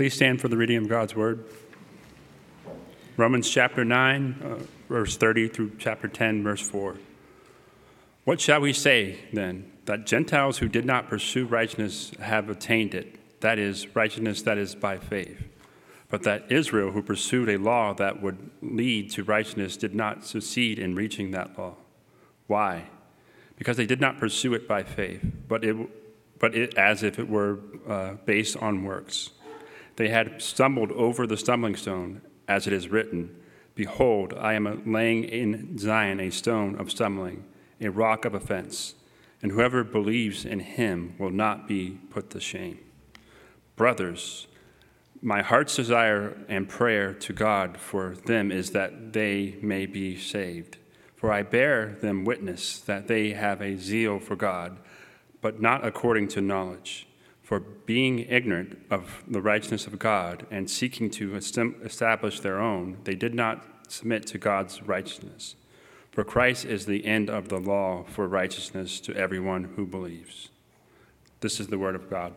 Please stand for the reading of God's word. Romans chapter 9, verse 30 through chapter 10, verse 4. What shall we say, then? That Gentiles who did not pursue righteousness have attained it, that is, righteousness that is by faith. But that Israel, who pursued a law that would lead to righteousness, did not succeed in reaching that law. Why? Because they did not pursue it by faith, but it as if it were based on works. They had stumbled over the stumbling stone, as it is written, "Behold, I am laying in Zion a stone of stumbling, a rock of offense, and whoever believes in him will not be put to shame." Brothers, my heart's desire and prayer to God for them is that they may be saved. For I bear them witness that they have a zeal for God, but not according to knowledge. For being ignorant of the righteousness of God and seeking to establish their own, they did not submit to God's righteousness. For Christ is the end of the law for righteousness to everyone who believes. This is the word of God.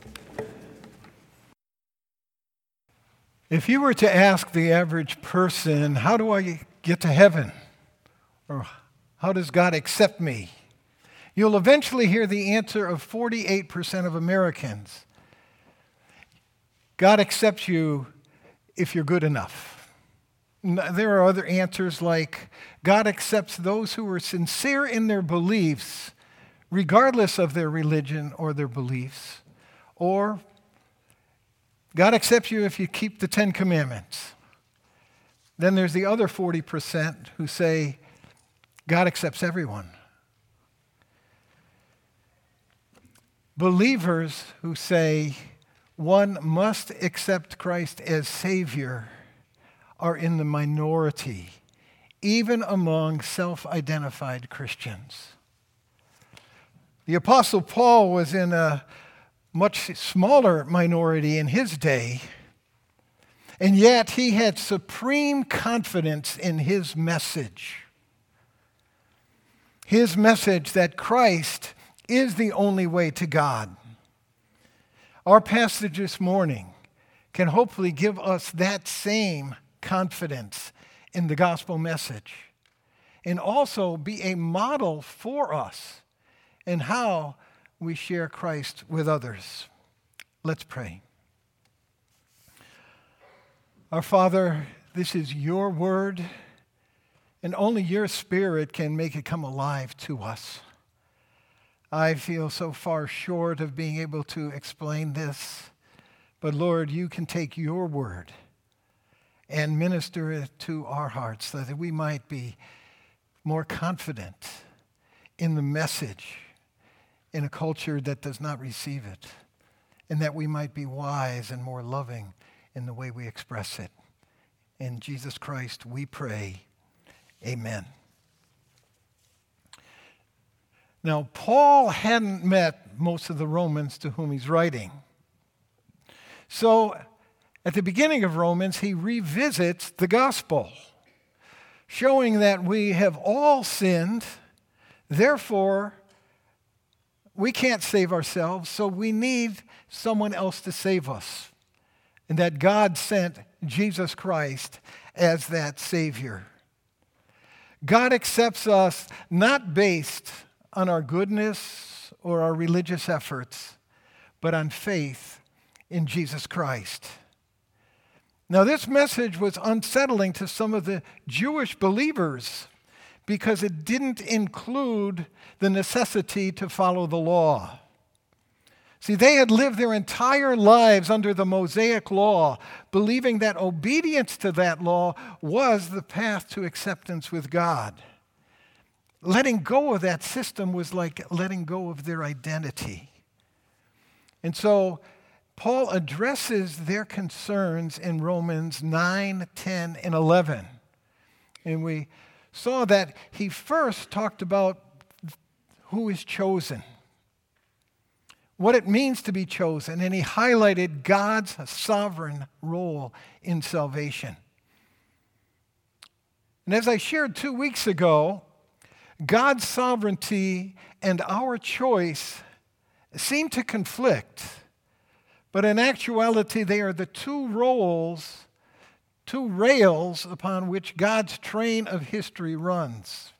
If you were to ask the average person, how do I get to heaven? Or how does God accept me? You'll eventually hear the answer of 48% of Americans. God accepts you if you're good enough. There are other answers like God accepts those who are sincere in their beliefs, regardless of their religion or their beliefs. Or God accepts you if you keep the 10 Commandments. Then there's the other 40% who say God accepts everyone. Believers who say one must accept Christ as Savior are in the minority, even among self-identified Christians. The Apostle Paul was in a much smaller minority in his day, and yet he had supreme confidence in his message. His message that Christ is the only way to God. Our passage this morning can hopefully give us that same confidence in the gospel message and also be a model for us in how we share Christ with others. Let's pray. Our Father, this is your word, and only your Spirit can make it come alive to us. I feel so far short of being able to explain this, but Lord, you can take your word and minister it to our hearts so that we might be more confident in the message in a culture that does not receive it, and that we might be wise and more loving in the way we express it. In Jesus Christ we pray, amen. Now, Paul hadn't met most of the Romans to whom he's writing. So, at the beginning of Romans, he revisits the gospel, showing that we have all sinned, therefore, we can't save ourselves, so we need someone else to save us. And that God sent Jesus Christ as that Savior. God accepts us not based on our goodness or our religious efforts, but on faith in Jesus Christ. Now, this message was unsettling to some of the Jewish believers because it didn't include the necessity to follow the law. See, they had lived their entire lives under the Mosaic law, believing that obedience to that law was the path to acceptance with God. Letting go of that system was like letting go of their identity. And so Paul addresses their concerns in Romans 9, 10, and 11. And we saw that he first talked about who is chosen, what it means to be chosen, and he highlighted God's sovereign role in salvation. And as I shared 2 weeks ago, God's sovereignty and our choice seem to conflict, But in actuality, they are the two rails upon which God's train of history runs.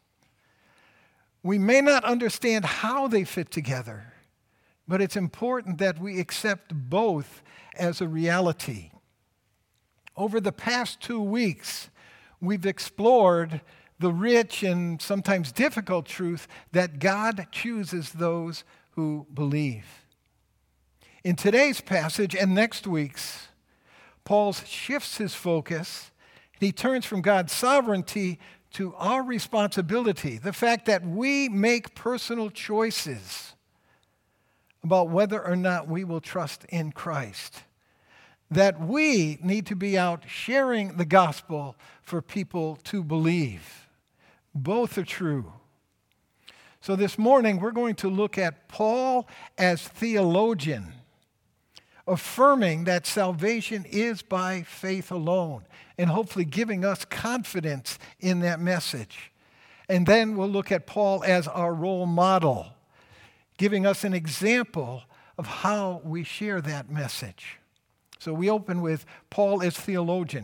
We may not understand how they fit together, but it's important that we accept both as a reality. Over the past 2 weeks, we've explored the rich and sometimes difficult truth that God chooses those who believe. In today's passage and next week's, Paul shifts his focus. He turns from God's sovereignty to our responsibility, the fact that we make personal choices about whether or not we will trust in Christ, that we need to be out sharing the gospel for people to believe. Both are true. So this morning we're going to look at Paul as theologian, affirming that salvation is by faith alone, and hopefully giving us confidence in that message. And then we'll look at Paul as our role model, giving us an example of how we share that message. So we open with Paul as theologian.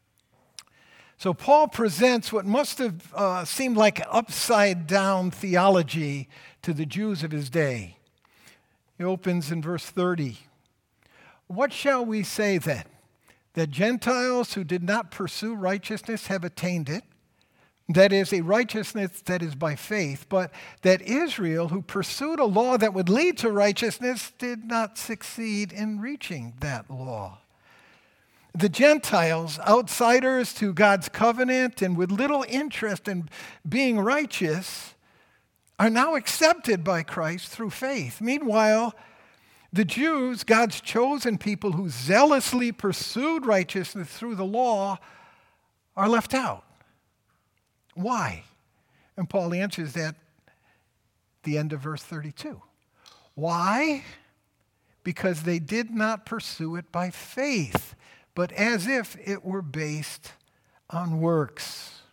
So Paul presents what must have seemed like upside-down theology to the Jews of his day. He opens in verse 30. What shall we say then? That Gentiles who did not pursue righteousness have attained it, that is, a righteousness that is by faith, but that Israel, who pursued a law that would lead to righteousness, did not succeed in reaching that law. The Gentiles, outsiders to God's covenant and with little interest in being righteous, are now accepted by Christ through faith. Meanwhile, the Jews, God's chosen people who zealously pursued righteousness through the law, are left out. Why? And Paul answers that at the end of verse 32. Why? Because they did not pursue it by faith, but as if it were based on works.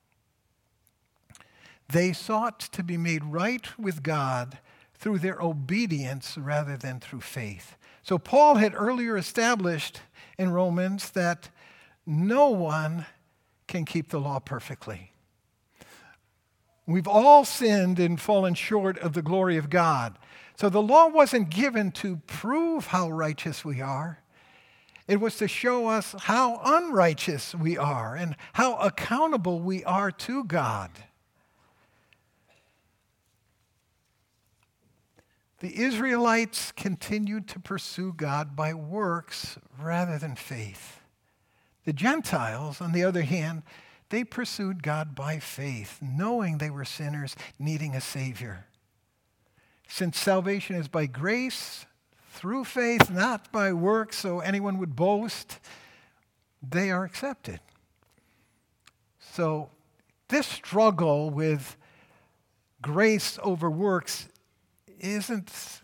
They sought to be made right with God through their obedience rather than through faith. So Paul had earlier established in Romans that no one can keep the law perfectly. We've all sinned and fallen short of the glory of God. So the law wasn't given to prove how righteous we are. It was to show us how unrighteous we are and how accountable we are to God. The Israelites continued to pursue God by works rather than faith. The Gentiles, on the other hand, they pursued God by faith, knowing they were sinners needing a Savior. Since salvation is by grace, through faith, not by works, so anyone would boast, they are accepted. So this struggle with grace over works isn't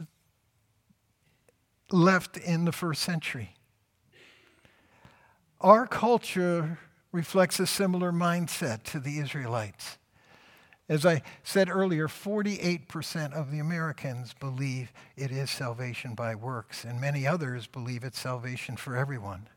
left in the first century. Our culture reflects a similar mindset to the Israelites. As I said earlier, 48% of the Americans believe it is salvation by works, and many others believe it's salvation for everyone.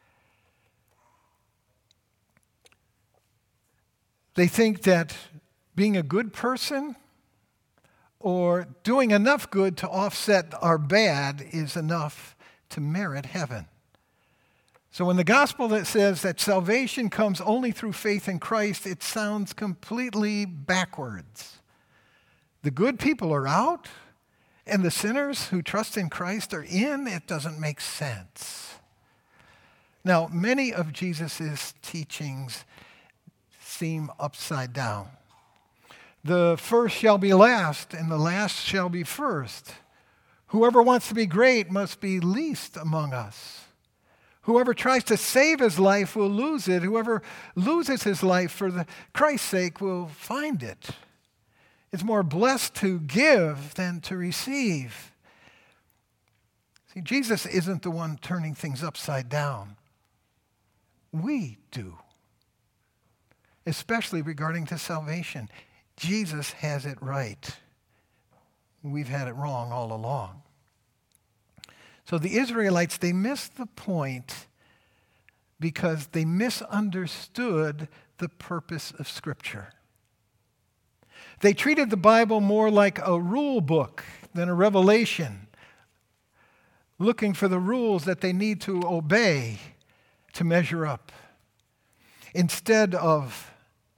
They think that being a good person or doing enough good to offset our bad is enough to merit heaven. So when the gospel that says that salvation comes only through faith in Christ, it sounds completely backwards. The good people are out, and the sinners who trust in Christ are in. It doesn't make sense. Now, many of Jesus' teachings seem upside down. The first shall be last, and the last shall be first. Whoever wants to be great must be least among us. Whoever tries to save his life will lose it. Whoever loses his life for Christ's sake will find it. It's more blessed to give than to receive. See, Jesus isn't the one turning things upside down. We do, especially regarding to salvation. Jesus has it right. We've had it wrong all along. So the Israelites, they missed the point because they misunderstood the purpose of Scripture. They treated the Bible more like a rule book than a revelation, looking for the rules that they need to obey to measure up, instead of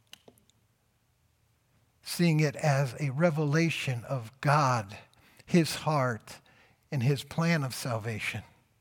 seeing it as a revelation of God, His heart, and His plan of salvation.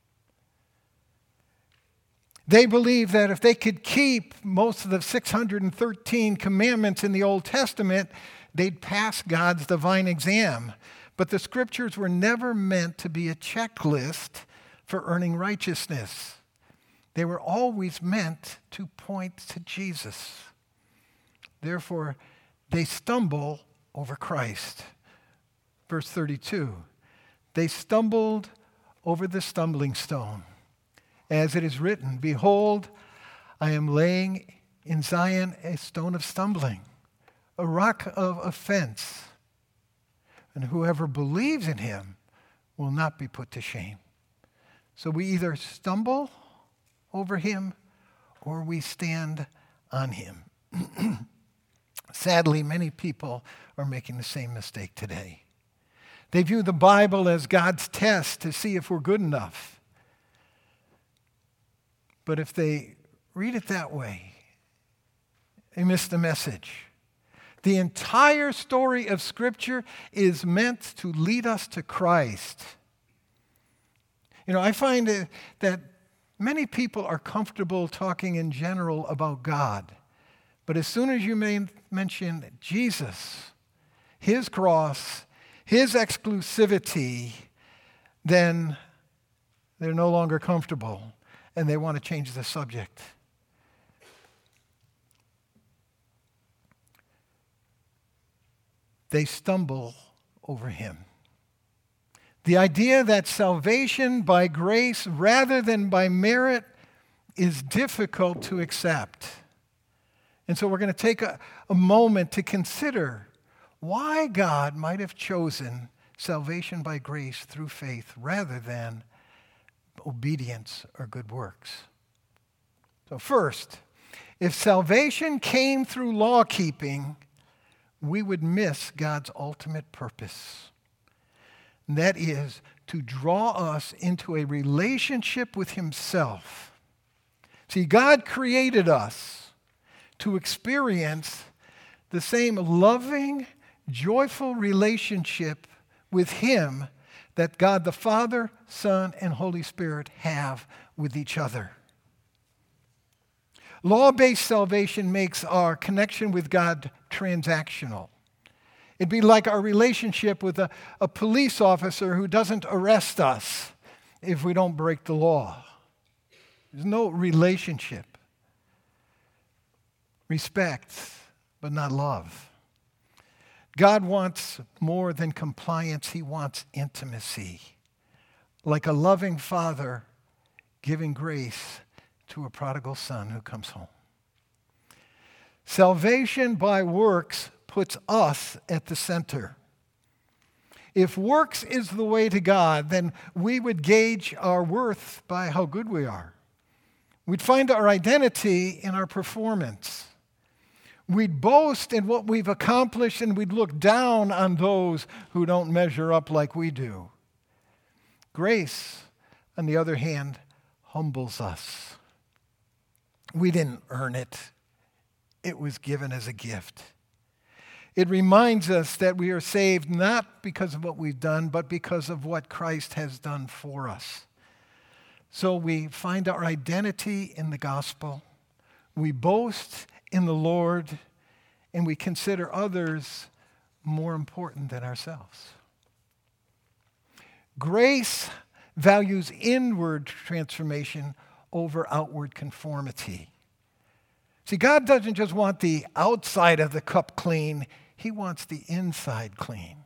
They believed that if they could keep most of the 613 commandments in the Old Testament, they'd pass God's divine exam. But the Scriptures were never meant to be a checklist for earning righteousness. They were always meant to point to Jesus. Therefore, they stumble over Christ. Verse 32, they stumbled over the stumbling stone. As it is written, behold, I am laying in Zion a stone of stumbling, a rock of offense, and whoever believes in him will not be put to shame. So we either stumble over him or we stand on him. Sadly, many people are making the same mistake today. They view the Bible as God's test to see if we're good enough. But if they read it that way, they miss the message. The entire story of Scripture is meant to lead us to Christ. I find that many people are comfortable talking in general about God. But as soon as you mention Jesus, His cross, His exclusivity, then they're no longer comfortable and they want to change the subject. They stumble over Him. The idea that salvation by grace rather than by merit is difficult to accept. And so we're going to take a moment to consider why God might have chosen salvation by grace through faith rather than obedience or good works. So first, if salvation came through law keeping, we would miss God's ultimate purpose. And that is to draw us into a relationship with Himself. See, God created us to experience the same loving, joyful relationship with Him that God the Father, Son, and Holy Spirit have with each other. Law-based salvation makes our connection with God transactional. It'd be like our relationship with a police officer who doesn't arrest us if we don't break the law. There's no relationship. Respect, but not love. God wants more than compliance. He wants intimacy. Like a loving father giving grace to a prodigal son who comes home. Salvation by works puts us at the center. If works is the way to God, then we would gauge our worth by how good we are. We'd find our identity in our performance. We'd boast in what we've accomplished, and we'd look down on those who don't measure up like we do. Grace, on the other hand, humbles us. We didn't earn it. It was given as a gift. It reminds us that we are saved not because of what we've done, but because of what Christ has done for us. So we find our identity in the gospel. We boast in the Lord, and we consider others more important than ourselves. Grace values inward transformation over outward conformity. See, God doesn't just want the outside of the cup clean, He wants the inside clean.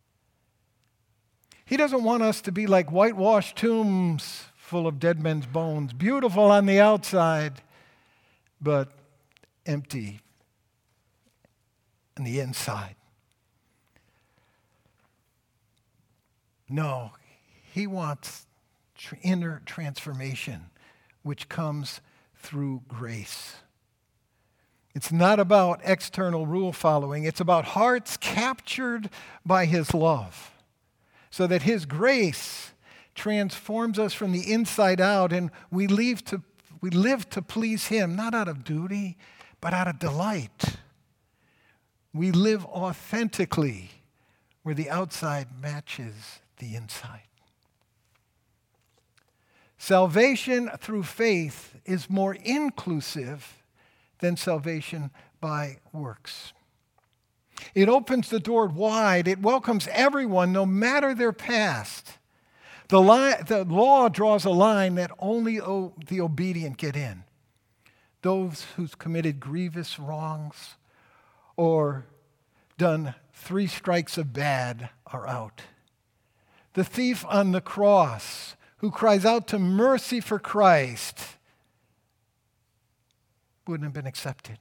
He doesn't want us to be like whitewashed tombs full of dead men's bones, beautiful on the outside, but empty on the inside. No, He wants inner transformation which comes through grace. It's not about external rule following. It's about hearts captured by his love, so that his grace transforms us from the inside out, and we live to please him, not out of duty, but out of delight. We live authentically where the outside matches the inside. Salvation through faith is more inclusive than salvation by works. It opens the door wide. It welcomes everyone, no matter their past. The law draws a line that only the obedient get in. Those who've committed grievous wrongs or done 3 strikes of bad are out. The thief on the cross who cries out to mercy for Christ wouldn't have been accepted.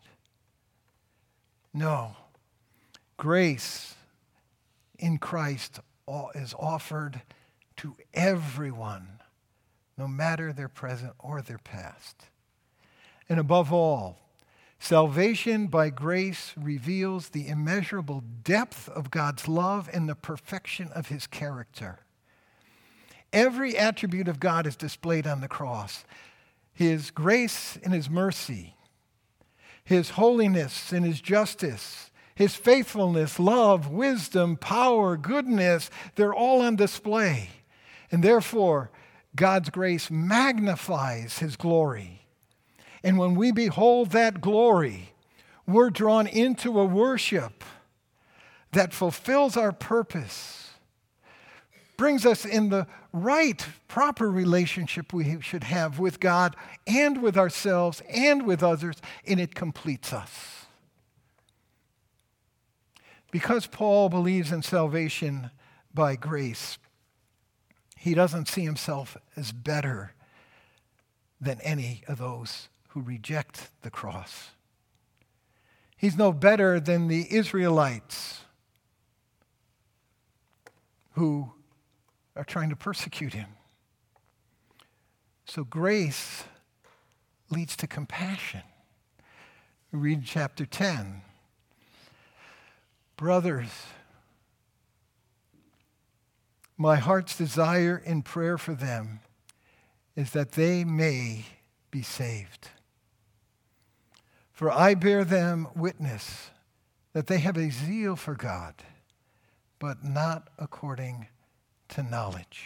No. Grace in Christ is offered to everyone, no matter their present or their past. And above all, salvation by grace reveals the immeasurable depth of God's love and the perfection of his character. Every attribute of God is displayed on the cross. His grace and his mercy, his holiness and his justice, his faithfulness, love, wisdom, power, goodness, they're all on display. And therefore, God's grace magnifies his glory. And when we behold that glory, we're drawn into a worship that fulfills our purpose, brings us in the right, proper relationship we should have with God and with ourselves and with others, and it completes us. Because Paul believes in salvation by grace, he doesn't see himself as better than any of those who reject the cross. He's no better than the Israelites who are trying to persecute him. So grace leads to compassion. We read chapter 10. Brothers, my heart's desire in prayer for them is that they may be saved. For I bear them witness that they have a zeal for God, but not according to knowledge.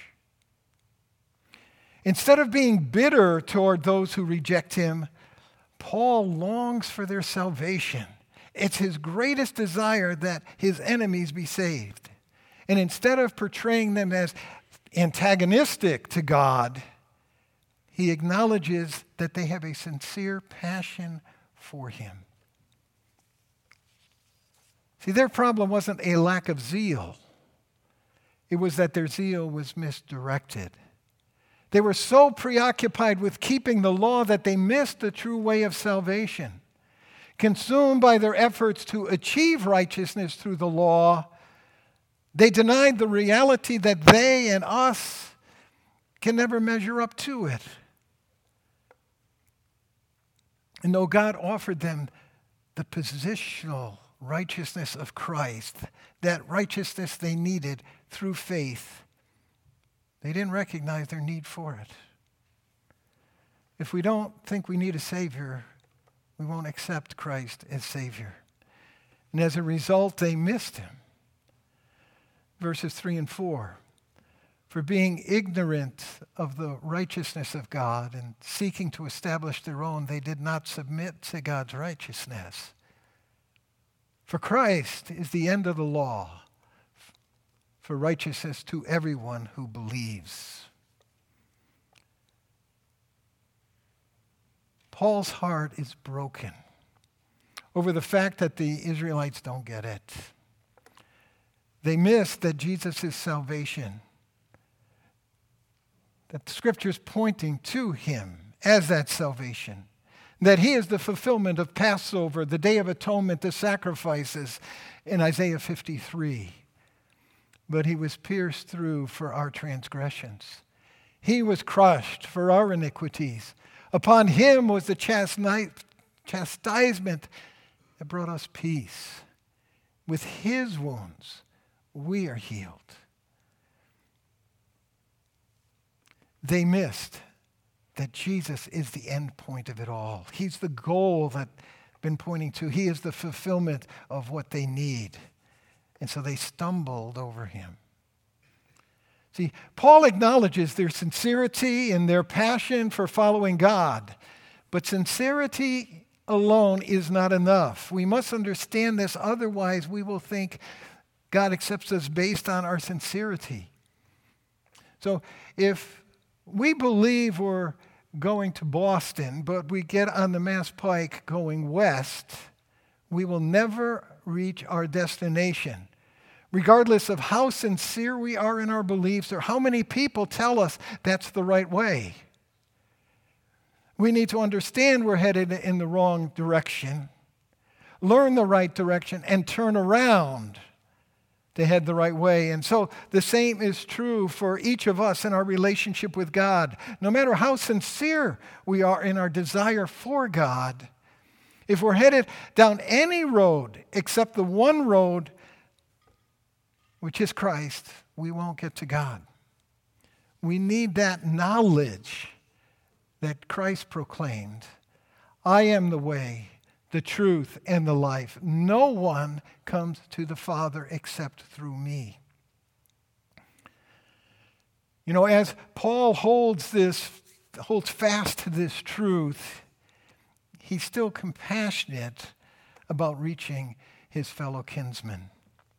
Instead of being bitter toward those who reject him, Paul longs for their salvation. It's his greatest desire that his enemies be saved. And instead of portraying them as antagonistic to God, he acknowledges that they have a sincere passion for him. See, their problem wasn't a lack of zeal. It was that their zeal was misdirected. They were so preoccupied with keeping the law that they missed the true way of salvation. Consumed by their efforts to achieve righteousness through the law, they denied the reality that they and us can never measure up to it. And though God offered them the positional righteousness of Christ, that righteousness they needed through faith, they didn't recognize their need for it. If we don't think we need a Savior, we won't accept Christ as Savior. And as a result, they missed him. Verses 3 and 4. For being ignorant of the righteousness of God and seeking to establish their own, they did not submit to God's righteousness. For Christ is the end of the law, for righteousness to everyone who believes. Paul's heart is broken over the fact that the Israelites don't get it. They miss that Jesus is salvation, that the Scripture is pointing to him as that salvation, that he is the fulfillment of Passover, the Day of Atonement, the sacrifices in Isaiah 53. But he was pierced through for our transgressions. He was crushed for our iniquities. Upon him was the chastisement that brought us peace. With his wounds, we are healed. They missed that Jesus is the end point of it all. He's the goal that I've been pointing to. He is the fulfillment of what they need. And so they stumbled over him. See, Paul acknowledges their sincerity and their passion for following God. But sincerity alone is not enough. We must understand this, otherwise we will think God accepts us based on our sincerity. So if we believe we're going to Boston, but we get on the Mass Pike going west, we will never reach our destination, regardless of how sincere we are in our beliefs or how many people tell us that's the right way. We need to understand we're headed in the wrong direction, learn the right direction, and turn around to head the right way. And so the same is true for each of us in our relationship with God. No matter how sincere we are in our desire for God, if we're headed down any road except the one road, which is Christ, we won't get to God. We need that knowledge that Christ proclaimed. I am the way, the truth, and the life. No one comes to the Father except through me. You know, as Paul holds fast to this truth, he's still compassionate about reaching his fellow kinsmen.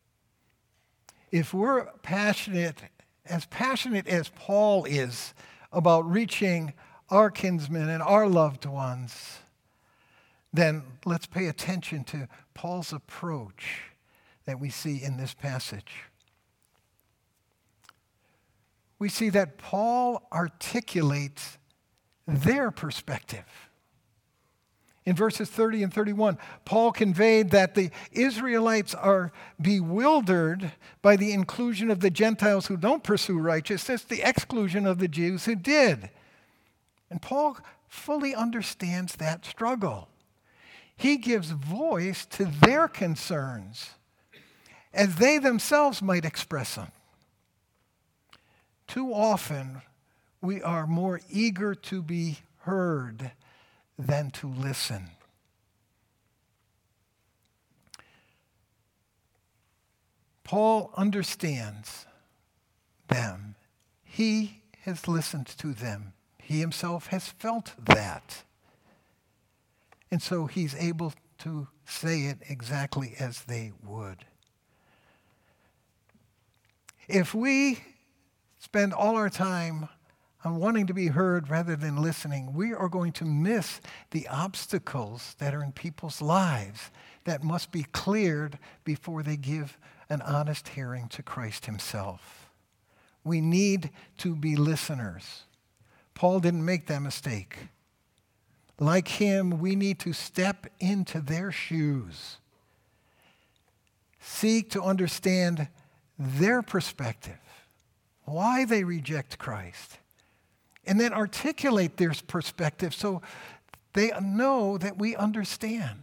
If we're passionate as Paul is about reaching our kinsmen and our loved ones, then let's pay attention to Paul's approach that we see in this passage. We see that Paul articulates their perspective. In verses 30 and 31, Paul conveyed that the Israelites are bewildered by the inclusion of the Gentiles who don't pursue righteousness, the exclusion of the Jews who did. And Paul fully understands that struggle. He gives voice to their concerns as they themselves might express them. Too often, we are more eager to be heard than to listen. Paul understands them. He has listened to them. He himself has felt that. And so he's able to say it exactly as they would. If we spend all our time on wanting to be heard rather than listening, we are going to miss the obstacles that are in people's lives that must be cleared before they give an honest hearing to Christ himself. We need to be listeners. Paul didn't make that mistake. Like him, we need to step into their shoes, seek to understand their perspective, why they reject Christ, and then articulate their perspective so they know that we understand.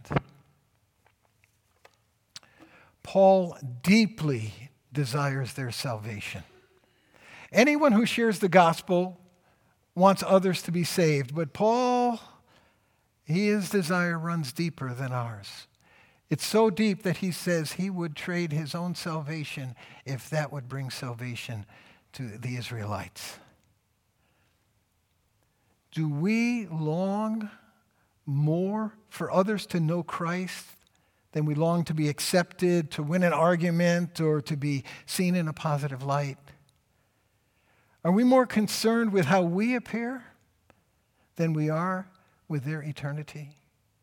Paul deeply desires their salvation. Anyone who shares the gospel wants others to be saved, but Paul, his desire runs deeper than ours. It's so deep that he says he would trade his own salvation if that would bring salvation to the Israelites. Do we long more for others to know Christ than we long to be accepted, to win an argument, or to be seen in a positive light? Are we more concerned with how we appear than we are with their eternity?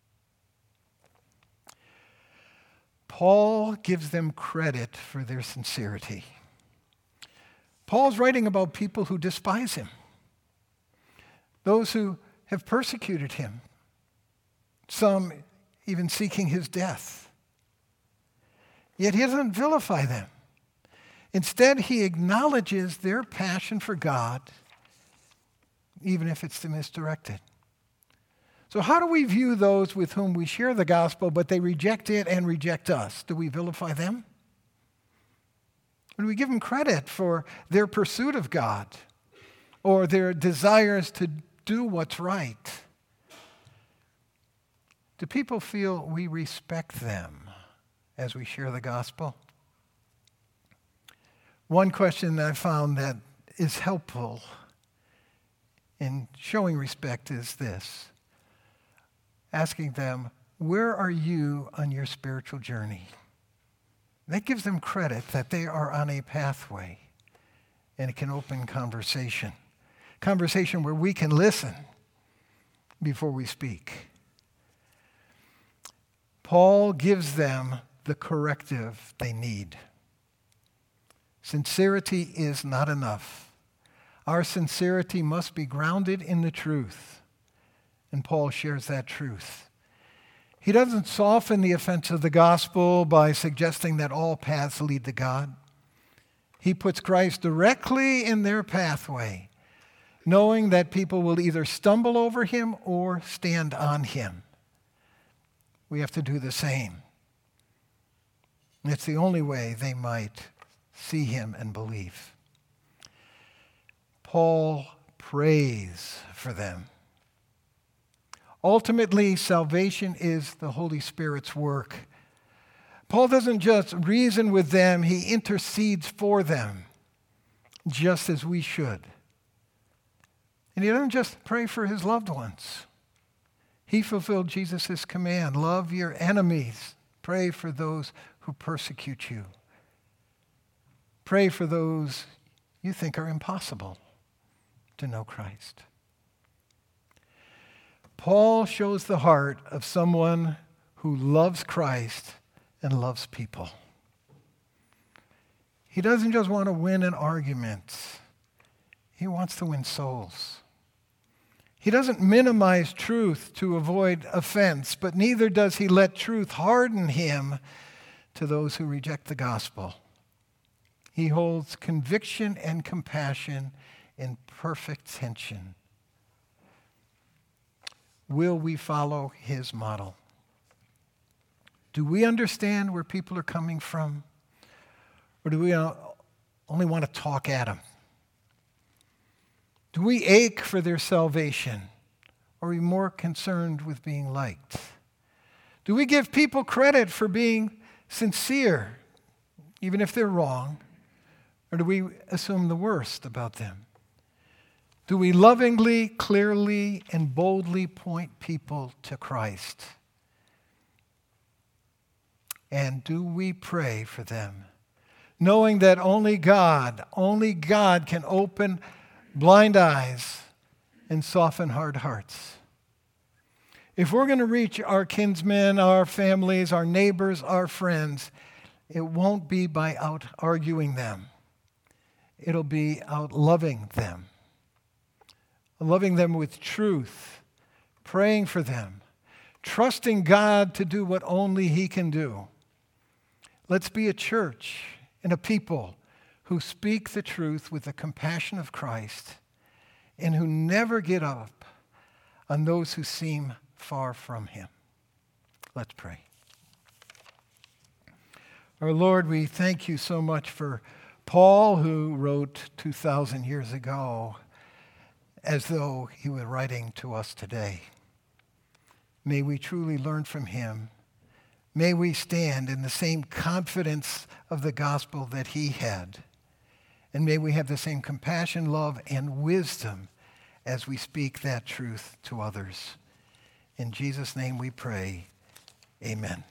Paul gives them credit for their sincerity. Paul's writing about people who despise him, those who have persecuted him, some even seeking his death. Yet he doesn't vilify them. Instead, he acknowledges their passion for God even if it's misdirected. So how do we view those with whom we share the gospel, but they reject it and reject us? Do we vilify them? Or do we give them credit for their pursuit of God or their desires to do what's right? Do people feel we respect them as we share the gospel? One question that I found that is helpful in showing respect is this: asking them, where are you on your spiritual journey? That gives them credit that they are on a pathway, and it can open conversation where we can listen before we speak. Paul gives them the corrective they need. Sincerity is not enough. Our sincerity must be grounded in the truth. And Paul shares that truth. He doesn't soften the offense of the gospel by suggesting that all paths lead to God. He puts Christ directly in their pathway, knowing that people will either stumble over him or stand on him. We have to do the same. It's the only way they might see him and believe. Paul prays for them. Ultimately, salvation is the Holy Spirit's work. Paul doesn't just reason with them, he intercedes for them, just as we should. And he doesn't just pray for his loved ones. He fulfilled Jesus' command: love your enemies, pray for those who persecute you. Pray for those you think are impossible to know Christ. Paul shows the heart of someone who loves Christ and loves people. He doesn't just want to win an argument. He wants to win souls. He doesn't minimize truth to avoid offense, but neither does he let truth harden him to those who reject the gospel. He holds conviction and compassion in perfect tension. Will we follow his model? Do we understand where people are coming from? Or do we only want to talk at them? Do we ache for their salvation? Or are we more concerned with being liked? Do we give people credit for being sincere, even if they're wrong? Or do we assume the worst about them? Do we lovingly, clearly, and boldly point people to Christ? And do we pray for them, knowing that only God can open blind eyes and soften hard hearts? If we're going to reach our kinsmen, our families, our neighbors, our friends, it won't be by out arguing them. It'll be out loving them. Loving them with truth, praying for them, trusting God to do what only he can do. Let's be a church and a people who speak the truth with the compassion of Christ and who never get up on those who seem far from him. Let's pray. Our Lord, we thank you so much for Paul, who wrote 2,000 years ago, as though he were writing to us today. May we truly learn from him. May we stand in the same confidence of the gospel that he had. And may we have the same compassion, love, and wisdom as we speak that truth to others. In Jesus' name we pray. Amen.